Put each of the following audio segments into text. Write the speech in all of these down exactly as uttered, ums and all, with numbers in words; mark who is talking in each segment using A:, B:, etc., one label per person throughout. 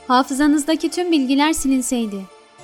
A: hafızanızdaki tüm bilgiler silinseydi.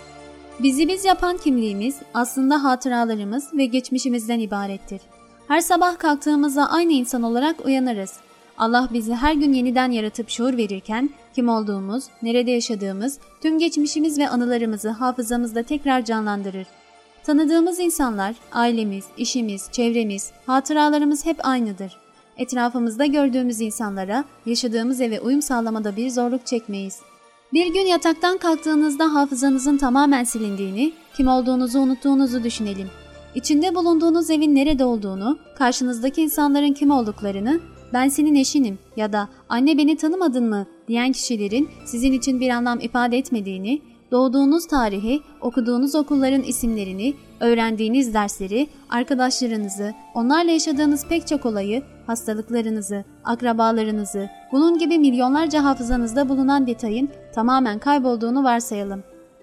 A: Bizi biz yapan kimliğimiz aslında hatıralarımız ve geçmişimizden ibarettir. Her sabah kalktığımızda aynı insan olarak uyanırız. Allah bizi her gün yeniden yaratıp şuur verirken kim olduğumuz, nerede yaşadığımız, tüm geçmişimiz ve anılarımızı hafızamızda tekrar canlandırır. Tanıdığımız insanlar, ailemiz, işimiz, çevremiz, hatıralarımız hep aynıdır. Etrafımızda gördüğümüz insanlara, yaşadığımız eve uyum sağlamada bir zorluk çekmeyiz. Bir gün yataktan kalktığınızda hafızanızın tamamen silindiğini, kim olduğunuzu unuttuğunuzu düşünelim. İçinde bulunduğunuz evin nerede olduğunu, karşınızdaki insanların kim olduklarını, ben senin eşinim ya da anne beni tanımadın mı diyen kişilerin sizin için bir anlam ifade etmediğini, doğduğunuz tarihi, okuduğunuz okulların isimlerini, öğrendiğiniz dersleri, arkadaşlarınızı, onlarla yaşadığınız pek çok olayı, hastalıklarınızı, akrabalarınızı, bunun gibi milyonlarca hafızanızda bulunan detayın tamamen kaybolduğunu varsayalım.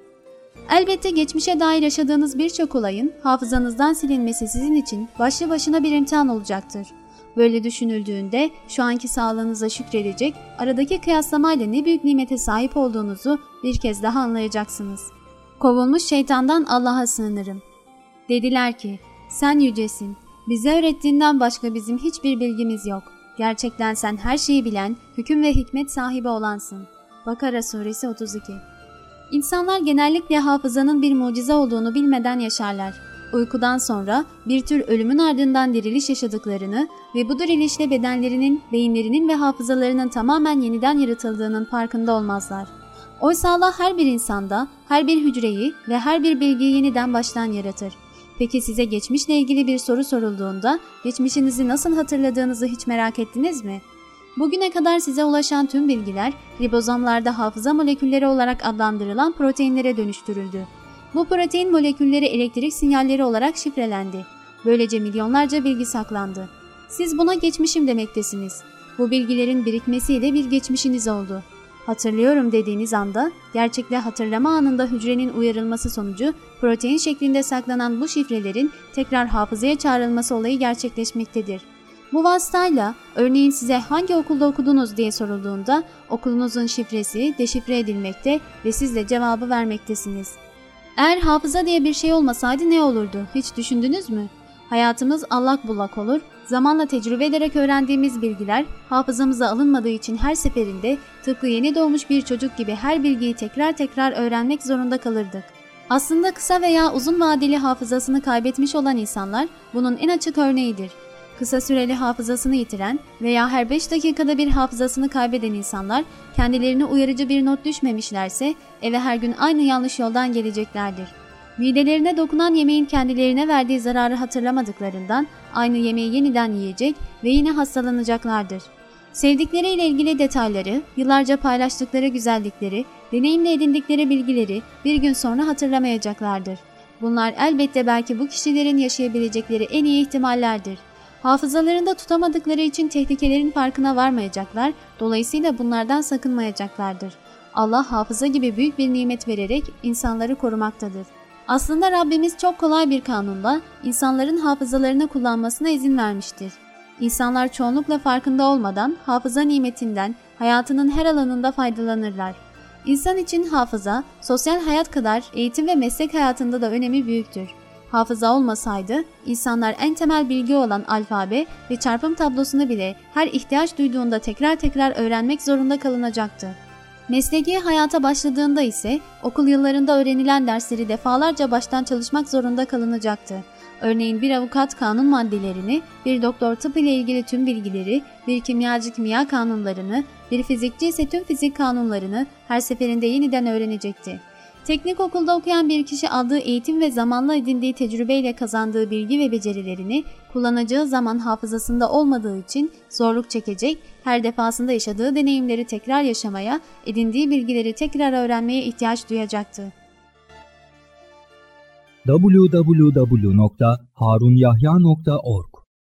A: Elbette geçmişe dair yaşadığınız birçok olayın hafızanızdan silinmesi sizin için başlı başına bir imtihan olacaktır. Böyle düşünüldüğünde şu anki sağlığınıza şükredecek, aradaki kıyaslamayla ne büyük nimete sahip olduğunuzu bir kez daha anlayacaksınız. Kovulmuş şeytandan Allah'a sığınırım. Dediler ki, sen yücesin, bize öğrettiğinden başka bizim hiçbir bilgimiz yok. Gerçekten sen her şeyi bilen, hüküm ve hikmet sahibi olansın. Bakara suresi otuz iki. İnsanlar genellikle hafızanın bir mucize olduğunu bilmeden yaşarlar. Uykudan sonra bir tür ölümün ardından diriliş yaşadıklarını ve bu dirilişle bedenlerinin, beyinlerinin ve hafızalarının tamamen yeniden yaratıldığının farkında olmazlar. Oysa Allah her bir insanda, her bir hücreyi ve her bir bilgiyi yeniden baştan yaratır. Peki size geçmişle ilgili bir soru sorulduğunda geçmişinizi nasıl hatırladığınızı hiç merak ettiniz mi? Bugüne kadar size ulaşan tüm bilgiler ribozomlarda hafıza molekülleri olarak adlandırılan proteinlere dönüştürüldü. Bu protein molekülleri elektrik sinyalleri olarak şifrelendi. Böylece milyonlarca bilgi saklandı. Siz buna geçmişim demektesiniz. Bu bilgilerin birikmesiyle bir geçmişiniz oldu. Hatırlıyorum dediğiniz anda, gerçekle hatırlama anında hücrenin uyarılması sonucu protein şeklinde saklanan bu şifrelerin tekrar hafızaya çağrılması olayı gerçekleşmektedir. Bu vasıtayla örneğin size hangi okulda okudunuz diye sorulduğunda okulunuzun şifresi deşifre edilmekte ve siz de cevabı vermektesiniz. Eğer hafıza diye bir şey olmasaydı ne olurdu? Hiç düşündünüz mü? Hayatımız allak bullak olur, zamanla tecrübe ederek öğrendiğimiz bilgiler hafızamıza alınmadığı için her seferinde tıpkı yeni doğmuş bir çocuk gibi her bilgiyi tekrar tekrar öğrenmek zorunda kalırdık. Aslında kısa veya uzun vadeli hafızasını kaybetmiş olan insanlar bunun en açık örneğidir. Kısa süreli hafızasını yitiren veya her beş dakikada bir hafızasını kaybeden insanlar kendilerine uyarıcı bir not düşmemişlerse eve her gün aynı yanlış yoldan geleceklerdir. Midelerine dokunan yemeğin kendilerine verdiği zararı hatırlamadıklarından aynı yemeği yeniden yiyecek ve yine hastalanacaklardır. Sevdikleriyle ilgili detayları, yıllarca paylaştıkları güzellikleri, deneyimle edindikleri bilgileri bir gün sonra hatırlamayacaklardır. Bunlar elbette belki bu kişilerin yaşayabilecekleri en iyi ihtimallerdir. Hafızalarında tutamadıkları için tehlikelerin farkına varmayacaklar, dolayısıyla bunlardan sakınmayacaklardır. Allah hafıza gibi büyük bir nimet vererek insanları korumaktadır. Aslında Rabbimiz çok kolay bir kanunla insanların hafızalarını kullanmasına izin vermiştir. İnsanlar çoğunlukla farkında olmadan hafıza nimetinden hayatının her alanında faydalanırlar. İnsan için hafıza, sosyal hayat kadar eğitim ve meslek hayatında da önemi büyüktür. Hafıza olmasaydı, insanlar en temel bilgi olan alfabe ve çarpım tablosunu bile her ihtiyaç duyduğunda tekrar tekrar öğrenmek zorunda kalınacaktı. Mesleki hayata başladığında ise okul yıllarında öğrenilen dersleri defalarca baştan çalışmak zorunda kalınacaktı. Örneğin bir avukat kanun maddelerini, bir doktor tıp ile ilgili tüm bilgileri, bir kimyacı kimya kanunlarını, bir fizikçi ise tüm fizik kanunlarını her seferinde yeniden öğrenecekti. Teknik okulda okuyan bir kişi aldığı eğitim ve zamanla edindiği tecrübeyle kazandığı bilgi ve becerilerini kullanacağı zaman hafızasında olmadığı için zorluk çekecek, her defasında yaşadığı deneyimleri tekrar yaşamaya, edindiği bilgileri tekrar öğrenmeye ihtiyaç duyacaktı.
B: double-u double-u double-u nokta harunyahya nokta org